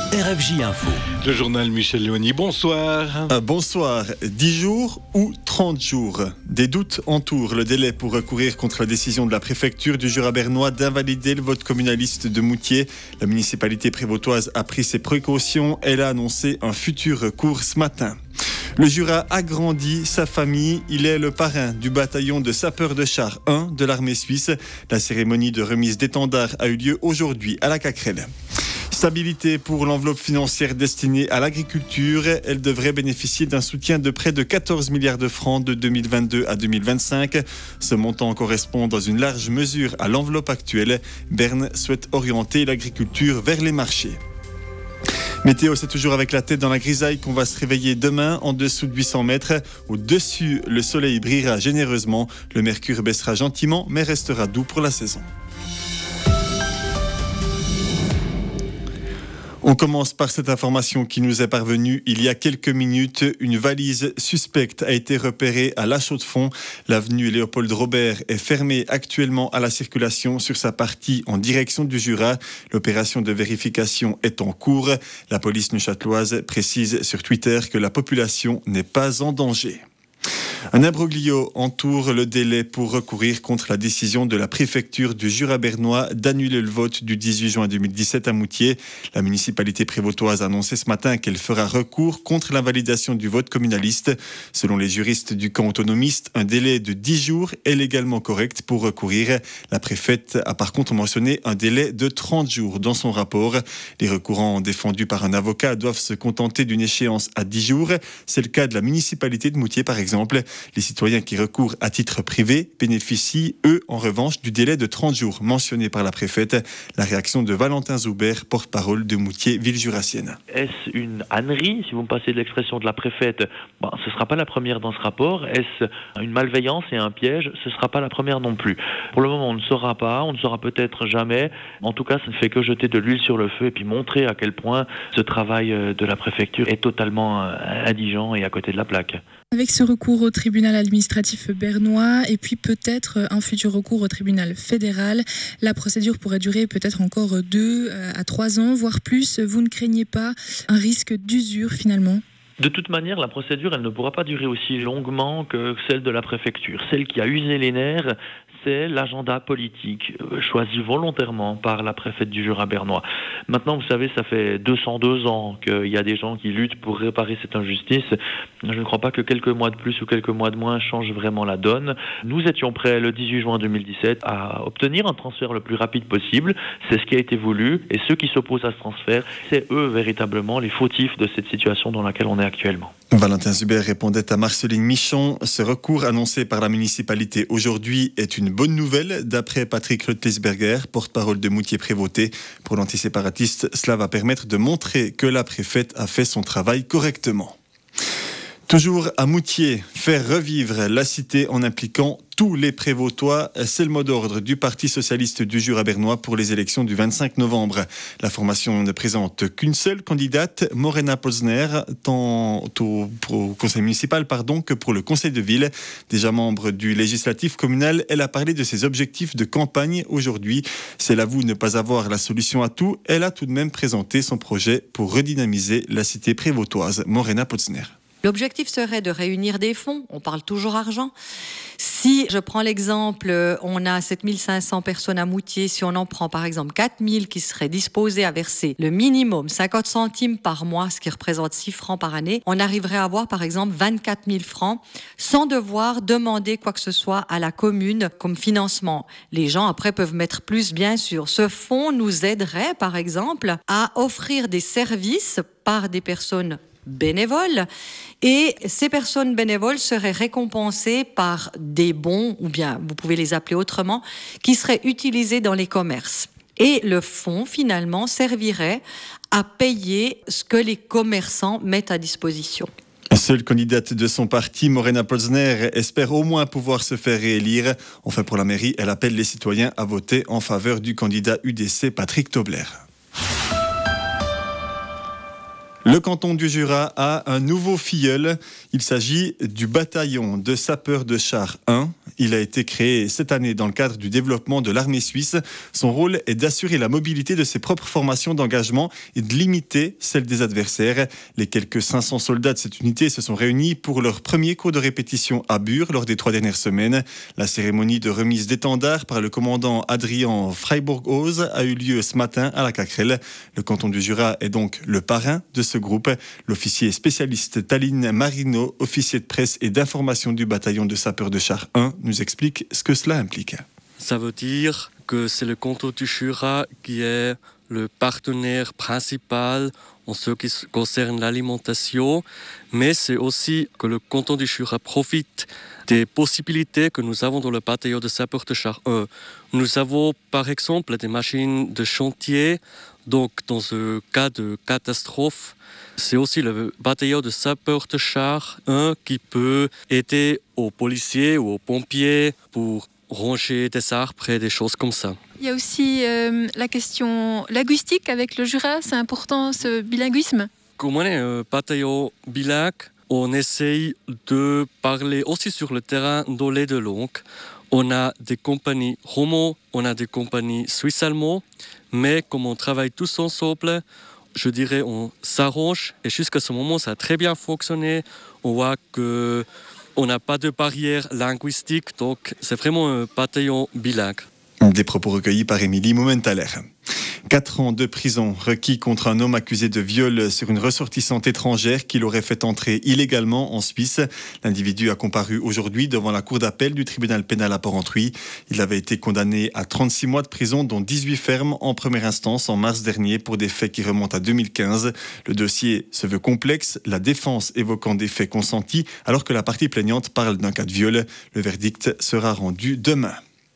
RFJ Info. Le journal Michel Léoni, bonsoir. Bonsoir. 10 jours ou 30 jours. Des doutes entourent le délai pour recourir contre la décision de la préfecture du Jura bernois d'invalider le vote communaliste de Moutier. La municipalité prévôtoise a pris ses précautions. Elle a annoncé un futur recours ce matin. Le Jura agrandit sa famille. Il est le parrain du bataillon de sapeurs de char 1 de l'armée suisse. La cérémonie de remise d'étendards a eu lieu aujourd'hui à la Cacrelle. Stabilité pour l'enveloppe financière destinée à l'agriculture. Elle devrait bénéficier d'un soutien de près de 14 milliards de francs de 2022 à 2025. Ce montant correspond dans une large mesure à l'enveloppe actuelle. Berne souhaite orienter l'agriculture vers les marchés. Météo, c'est toujours avec la tête dans la grisaille qu'on va se réveiller demain en dessous de 800 mètres. Au-dessus, le soleil brillera généreusement. Le mercure baissera gentiment mais restera doux pour la saison. On commence par cette information qui nous est parvenue il y a quelques minutes. Une valise suspecte a été repérée à La Chaux-de-Fonds. L'avenue Léopold Robert est fermée actuellement à la circulation sur sa partie en direction du Jura. L'opération de vérification est en cours. La police neuchâteloise précise sur Twitter que la population n'est pas en danger. Un imbroglio entoure le délai pour recourir contre la décision de la préfecture du Jura bernois d'annuler le vote du 18 juin 2017 à Moutier. La municipalité prévôtoise a annoncé ce matin qu'elle fera recours contre l'invalidation du vote communaliste. Selon les juristes du camp autonomiste, un délai de 10 jours est légalement correct pour recourir. La préfète a par contre mentionné un délai de 30 jours dans son rapport. Les recourants défendus par un avocat doivent se contenter d'une échéance à 10 jours. C'est le cas de la municipalité de Moutier par exemple. Les citoyens qui recourent à titre privé bénéficient, eux, en revanche, du délai de 30 jours mentionné par la préfète. La réaction de Valentin Zoubert, porte-parole de Moutier, ville jurassienne. Est-ce une ânerie, si vous me passez de l'expression de la préfète? Ce ne sera pas la première dans ce rapport. Est-ce une malveillance et un piège? Ce ne sera pas la première non plus. Pour le moment, on ne saura pas, on ne saura peut-être jamais. En tout cas, ça ne fait que jeter de l'huile sur le feu et puis montrer à quel point ce travail de la préfecture est totalement indigent et à côté de la plaque. Avec ce recours au tribunal administratif bernois et puis peut-être un futur recours au tribunal fédéral, la procédure pourrait durer peut-être encore 2 à 3 ans, voire plus. Vous ne craignez pas un risque d'usure finalement ? De toute manière, la procédure, elle ne pourra pas durer aussi longuement que celle de la préfecture. Celle qui a usé les nerfs, c'est l'agenda politique choisi volontairement par la préfète du Jura bernois. Maintenant, vous savez, ça fait 202 ans qu'il y a des gens qui luttent pour réparer cette injustice. Je ne crois pas que quelques mois de plus ou quelques mois de moins changent vraiment la donne. Nous étions prêts le 18 juin 2017 à obtenir un transfert le plus rapide possible. C'est ce qui a été voulu. Et ceux qui s'opposent à ce transfert, c'est eux véritablement les fautifs de cette situation dans laquelle on est actuellement. Valentin Zuber répondait à Marceline Michon. Ce recours annoncé par la municipalité aujourd'hui est une bonne nouvelle, d'après Patrick Rotlisberger, porte-parole de Moutier-Prévôté. Pour l'antiséparatiste, cela va permettre de montrer que la préfète a fait son travail correctement. Toujours à Moutier, faire revivre la cité en impliquant tous les Prévôtois, c'est le mot d'ordre du Parti socialiste du Jura bernois pour les élections du 25 novembre. La formation ne présente qu'une seule candidate, Morena Posner, tant au conseil municipal que pour le conseil de ville. Déjà membre du législatif communal, elle a parlé de ses objectifs de campagne aujourd'hui. Si elle avoue ne pas avoir la solution à tout, elle a tout de même présenté son projet pour redynamiser la cité prévôtoise. Morena Posner. L'objectif serait de réunir des fonds, on parle toujours argent. Si je prends l'exemple, on a 7500 personnes à Moutier, si on en prend par exemple 4000 qui seraient disposées à verser le minimum 50 centimes par mois, ce qui représente 6 francs par année, on arriverait à avoir par exemple 24 000 francs sans devoir demander quoi que ce soit à la commune comme financement. Les gens après peuvent mettre plus bien sûr. Ce fonds nous aiderait par exemple à offrir des services par des personnes bénévoles et ces personnes bénévoles seraient récompensées par des bons, ou bien vous pouvez les appeler autrement, qui seraient utilisés dans les commerces. Et le fonds finalement servirait à payer ce que les commerçants mettent à disposition. Seule candidate de son parti, Morena Posner espère au moins pouvoir se faire réélire. Enfin pour la mairie, elle appelle les citoyens à voter en faveur du candidat UDC Patrick Tobler. Le canton du Jura a un nouveau filleul. Il s'agit du bataillon de sapeurs de char 1. Il a été créé cette année dans le cadre du développement de l'armée suisse. Son rôle est d'assurer la mobilité de ses propres formations d'engagement et de limiter celle des adversaires. Les quelques 500 soldats de cette unité se sont réunis pour leur premier cours de répétition à Bure lors des 3 dernières semaines. La cérémonie de remise d'étendard par le commandant Adrien Freiburg-Oz a eu lieu ce matin à la Cacrelle. Le canton du Jura est donc le parrain de ce groupe. L'officier spécialiste Taline Marino, officier de presse et d'information du bataillon de sapeurs de char 1, nous explique ce que cela implique. Ça veut dire que c'est le canton du Jura qui est le partenaire principal en ce qui concerne l'alimentation, mais c'est aussi que le canton du Jura profite des possibilités que nous avons dans le bataillon de sapeurs de char 1. Nous avons par exemple des machines de chantier, donc dans ce cas de catastrophe, c'est aussi le bataillon de sapeurs de char 1 qui peut aider aux policiers ou aux pompiers pour ranger des arbres et des choses comme ça. Il y a aussi la question linguistique avec le Jura, c'est important ce bilinguisme. Comme on est un bataillon bilingue, on essaye de parler aussi sur le terrain dans les deux langues. On a des compagnies romands, on a des compagnies suisses-allemands, mais comme on travaille tous ensemble, je dirais on s'arrange et jusqu'à ce moment ça a très bien fonctionné. On voit qu'on n'a pas de barrière linguistique, donc c'est vraiment un bataillon bilingue. Des propos recueillis par Émilie Momentaler. 4 ans de prison requis contre un homme accusé de viol sur une ressortissante étrangère qui l'aurait fait entrer illégalement en Suisse. L'individu a comparu aujourd'hui devant la cour d'appel du tribunal pénal à Porrentruy. Il avait été condamné à 36 mois de prison, dont 18 fermes en première instance en mars dernier pour des faits qui remontent à 2015. Le dossier se veut complexe, la défense évoquant des faits consentis alors que la partie plaignante parle d'un cas de viol. Le verdict sera rendu demain.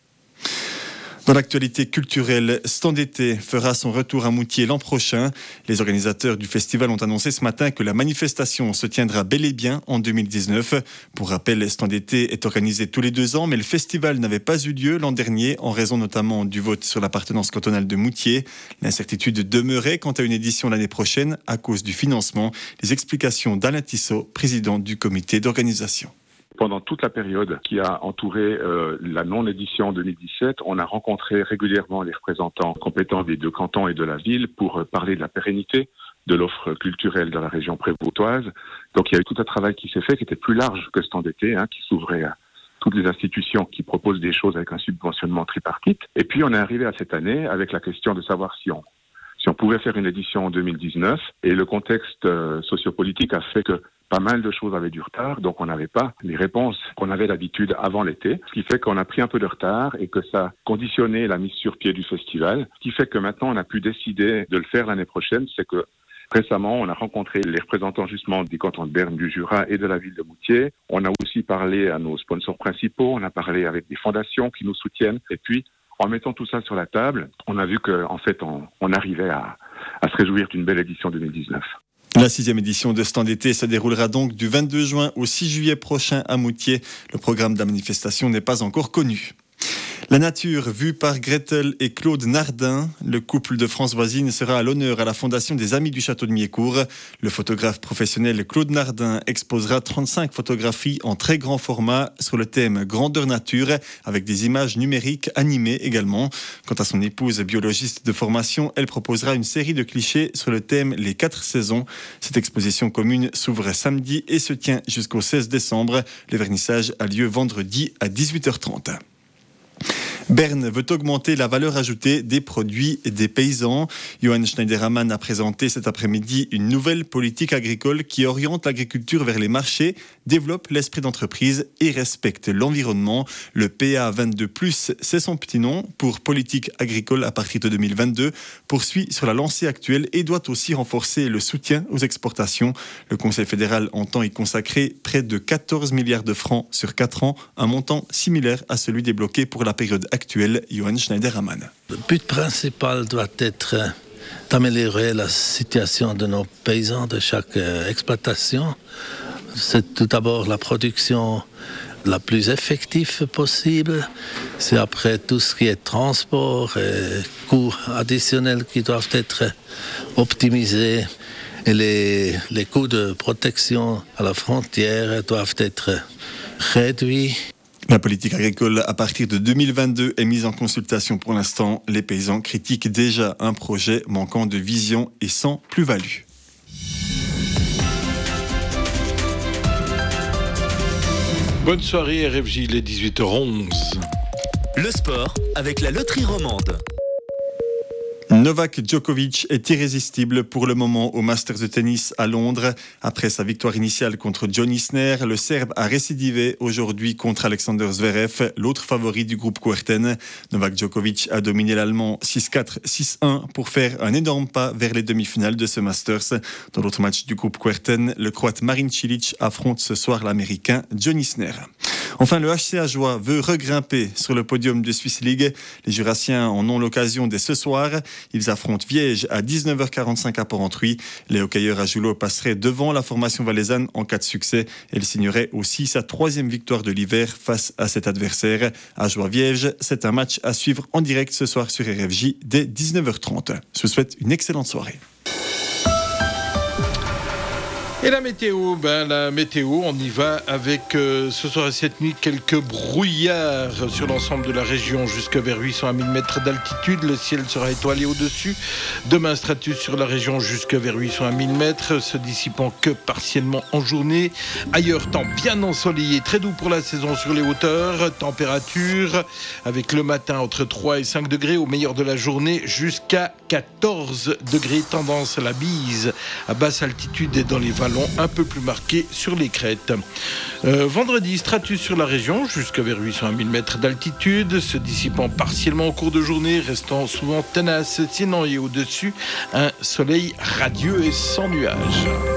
Dans l'actualité culturelle, Stand été fera son retour à Moutier l'an prochain. Les organisateurs du festival ont annoncé ce matin que la manifestation se tiendra bel et bien en 2019. Pour rappel, Stand été est organisé tous les 2 ans, mais le festival n'avait pas eu lieu l'an dernier en raison notamment du vote sur l'appartenance cantonale de Moutier. L'incertitude demeurait quant à une édition l'année prochaine à cause du financement. Les explications d'Alain Tissot, président du comité d'organisation. Pendant toute la période qui a entouré la non-édition 2017, on a rencontré régulièrement les représentants compétents des 2 cantons et de la ville pour parler de la pérennité de l'offre culturelle dans la région prévôtoise. Donc il y a eu tout un travail qui s'est fait, qui était plus large que Stand été, qui s'ouvrait à toutes les institutions qui proposent des choses avec un subventionnement tripartite. Et puis on est arrivé à cette année avec la question de savoir si on pouvait faire une édition en 2019. Et le contexte sociopolitique a fait que pas mal de choses avaient du retard, donc on n'avait pas les réponses qu'on avait d'habitude avant l'été, ce qui fait qu'on a pris un peu de retard et que ça a conditionné la mise sur pied du festival, ce qui fait que maintenant on a pu décider de le faire l'année prochaine. C'est que récemment on a rencontré les représentants justement des cantons de Berne, du Jura et de la ville de Moutier. On a aussi parlé à nos sponsors principaux, on a parlé avec des fondations qui nous soutiennent, et puis en mettant tout ça sur la table, on a vu qu'en fait on arrivait à se réjouir d'une belle édition 2019. La 6e édition de Stand été se déroulera donc du 22 juin au 6 juillet prochain à Moutier. Le programme de la manifestation n'est pas encore connu. La nature vue par Gretel et Claude Nardin. Le couple de France voisine sera à l'honneur à la Fondation des Amis du Château de Miécourt. Le photographe professionnel Claude Nardin exposera 35 photographies en très grand format sur le thème grandeur nature avec des images numériques animées également. Quant à son épouse biologiste de formation, elle proposera une série de clichés sur le thème les 4 saisons. Cette exposition commune s'ouvre samedi et se tient jusqu'au 16 décembre. Le vernissage a lieu vendredi à 18h30. Berne veut augmenter la valeur ajoutée des produits des paysans. Johann Schneiderman a présenté cet après-midi une nouvelle politique agricole qui oriente l'agriculture vers les marchés, développe l'esprit d'entreprise et respecte l'environnement. Le PA22+, c'est son petit nom, pour politique agricole à partir de 2022, poursuit sur la lancée actuelle et doit aussi renforcer le soutien aux exportations. Le Conseil fédéral entend y consacrer près de 14 milliards de francs sur 4 ans, un montant similaire à celui débloqué pour la période actuelle. Johann Schneiderman. Le but principal doit être d'améliorer la situation de nos paysans de chaque exploitation. C'est tout d'abord la production la plus effective possible. C'est après tout ce qui est transport et coûts additionnels qui doivent être optimisés. Et les coûts de protection à la frontière doivent être réduits. La politique agricole à partir de 2022 est mise en consultation pour l'instant. Les paysans critiquent déjà un projet manquant de vision et sans plus-value. Bonne soirée RFJ, il est 18h11. Le sport avec la loterie romande. Novak Djokovic est irrésistible pour le moment au Masters de tennis à Londres. Après sa victoire initiale contre John Isner, le Serbe a récidivé aujourd'hui contre Alexander Zverev, l'autre favori du groupe Kuerten. Novak Djokovic a dominé l'Allemand 6-4, 6-1 pour faire un énorme pas vers les demi-finales de ce Masters. Dans l'autre match du groupe Kuerten, le Croate Marin Cilic affronte ce soir l'Américain John Isner. Enfin, le HC Ajoie veut regrimper sur le podium de Swiss League. Les Jurassiens en ont l'occasion dès ce soir. Ils affrontent Viège à 19h45 à Port-Entruy. Les hockeyeurs à Joulot passeraient devant la formation valaisanne en cas de succès. Elle signerait aussi sa 3e victoire de l'hiver face à cet adversaire. Ajoie-Viège, c'est un match à suivre en direct ce soir sur RFJ dès 19h30. Je vous souhaite une excellente soirée. Et la météo, on y va avec ce soir et cette nuit quelques brouillards sur l'ensemble de la région jusqu'à vers 800 à 1000 mètres d'altitude. Le ciel sera étoilé au-dessus. Demain, stratus sur la région jusqu'à vers 800 à 1000 mètres, se dissipant que partiellement en journée. Ailleurs, temps bien ensoleillé, très doux pour la saison sur les hauteurs. Température avec le matin entre 3 et 5 degrés, au meilleur de la journée jusqu'à 14 degrés. Tendance à la bise à basse altitude et dans les vallons un peu plus marqué sur les crêtes. Vendredi, stratus sur la région jusqu'à vers 800 à 1000 mètres d'altitude, se dissipant partiellement au cours de journée, restant souvent tenace, sinon et au-dessus, un soleil radieux et sans nuages.